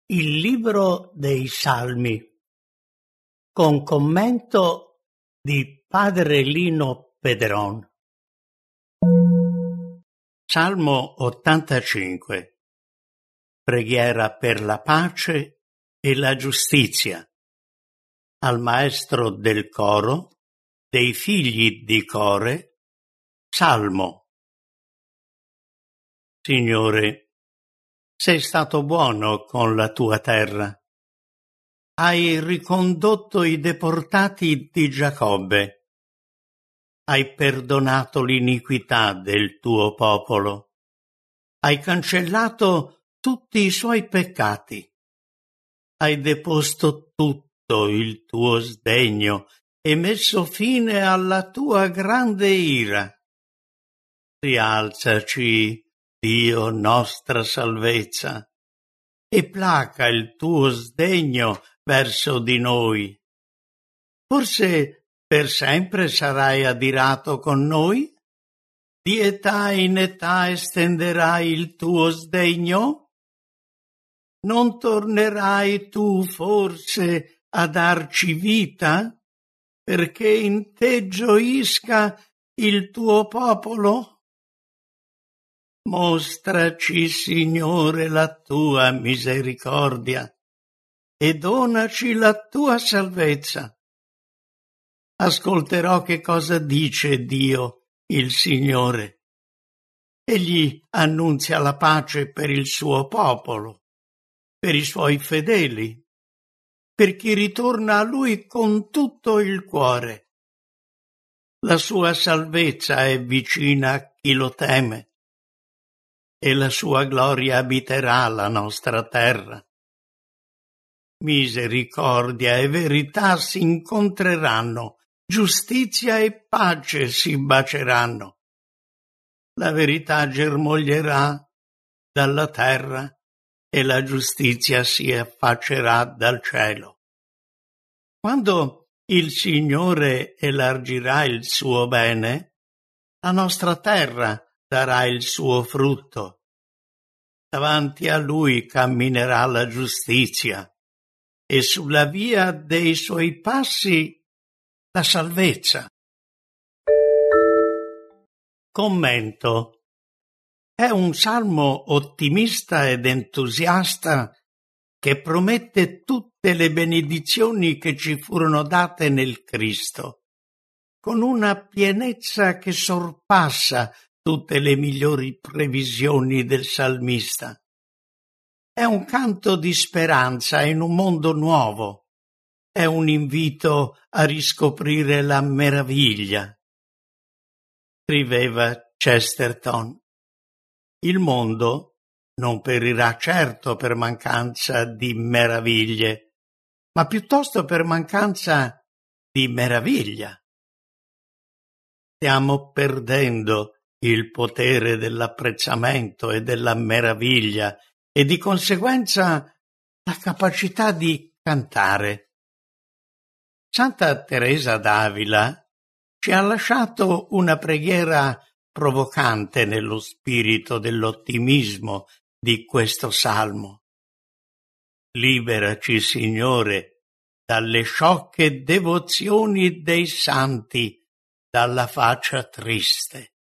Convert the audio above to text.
Il libro dei Salmi, con commento di Padre Lino Pedron. Salmo 85. Preghiera per la pace e la giustizia. Al maestro del coro, dei figli di Core, Salmo. Signore, sei stato buono con la tua terra. Hai ricondotto i deportati di Giacobbe. Hai perdonato l'iniquità del tuo popolo. Hai cancellato tutti i suoi peccati. Hai deposto tutto il tuo sdegno e messo fine alla tua grande ira. Rialzaci, Dio nostra salvezza, e placa il tuo sdegno verso di noi. Forse per sempre sarai adirato con noi? Di età in età estenderai il tuo sdegno? Non tornerai tu forse a darci vita, perché in te gioisca il tuo popolo? Mostraci, Signore, la tua misericordia e donaci la tua salvezza. Ascolterò che cosa dice Dio, il Signore. Egli annunzia la pace per il suo popolo, per i suoi fedeli, per chi ritorna a Lui con tutto il cuore. La sua salvezza è vicina a chi lo teme, e la sua gloria abiterà la nostra terra. Misericordia e verità si incontreranno, giustizia e pace si baceranno. La verità germoglierà dalla terra e la giustizia si affaccerà dal cielo. Quando il Signore elargirà il suo bene, la nostra terra darà il suo frutto. Davanti a Lui camminerà la giustizia e sulla via dei suoi passi la salvezza. Commento. È un salmo ottimista ed entusiasta che promette tutte le benedizioni che ci furono date nel Cristo, con una pienezza che sorpassa tutte le migliori previsioni del salmista. È un canto di speranza in un mondo nuovo. È un invito a riscoprire la meraviglia. Scriveva Chesterton. Il mondo non perirà certo per mancanza di meraviglie, ma piuttosto per mancanza di meraviglia. Stiamo perdendo il potere dell'apprezzamento e della meraviglia e di conseguenza la capacità di cantare. Santa Teresa d'Avila ci ha lasciato una preghiera provocante nello spirito dell'ottimismo di questo salmo. Liberaci, Signore, dalle sciocche devozioni dei santi, dalla faccia triste.